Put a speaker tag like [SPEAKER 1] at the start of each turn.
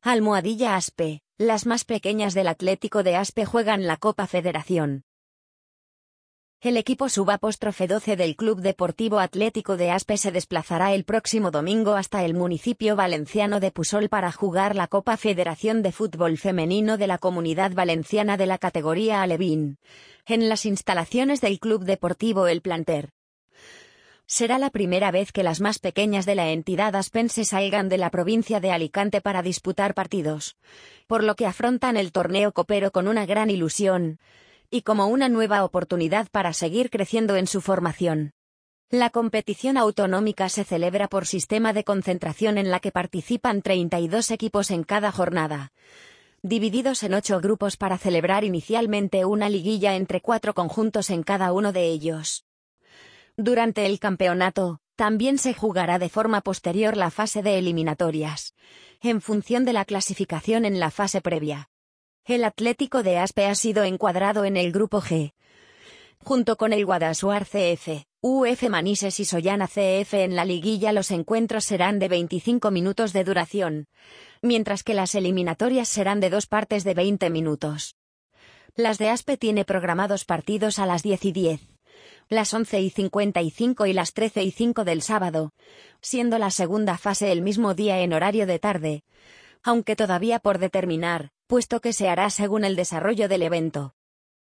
[SPEAKER 1] Almohadilla Aspe, las más pequeñas del Atlético de Aspe juegan la Copa Federación. El equipo sub-12 del Club Deportivo Atlético de Aspe se desplazará el próximo domingo hasta el municipio valenciano de Puçol para jugar la Copa Federación de Fútbol Femenino de la Comunidad Valenciana de la categoría Alevín, en las instalaciones del Club Deportivo El Planter. Será la primera vez que las más pequeñas de la entidad aspense salgan de la provincia de Alicante para disputar partidos, por lo que afrontan el torneo copero con una gran ilusión y como una nueva oportunidad para seguir creciendo en su formación. La competición autonómica se celebra por sistema de concentración en la que participan 32 equipos en cada jornada, divididos en 8 grupos para celebrar inicialmente una liguilla entre 4 conjuntos en cada uno de ellos. Durante el campeonato, también se jugará de forma posterior la fase de eliminatorias, en función de la clasificación en la fase previa. El Atlético de Aspe ha sido encuadrado en el Grupo G, junto con el Guadassuar CF, UF Manises y Sollana CF. En la liguilla los encuentros serán de 25 minutos de duración, mientras que las eliminatorias serán de 2 partes de 20 minutos. Las de Aspe tiene programados partidos a las 10:10. Las 11:55 y las 13:05 del sábado, siendo la segunda fase el mismo día en horario de tarde, aunque todavía por determinar, puesto que se hará según el desarrollo del evento.